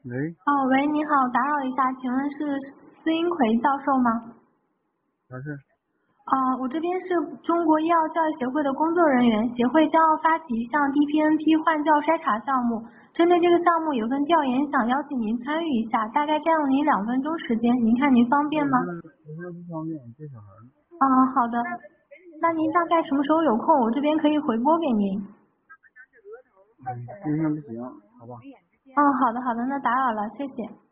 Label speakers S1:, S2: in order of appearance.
S1: 喂，
S2: 喂，你好，打扰一下，请问是司英奎教授吗？
S1: 啥事？
S2: 我这边是中国医药教育协会的工作人员，协会将要发起一项 DPNP 换教筛查项目，针对这个项目有份调研，想邀请您参与一下，大概占用您2分钟时间，您看您方便吗？
S1: 我现在不方便，接小孩呢。
S2: 好的，那您大概什么时候有空，我这边可以回拨给您。
S1: 今天不行，好吧？
S2: 好的，那打扰了，谢谢。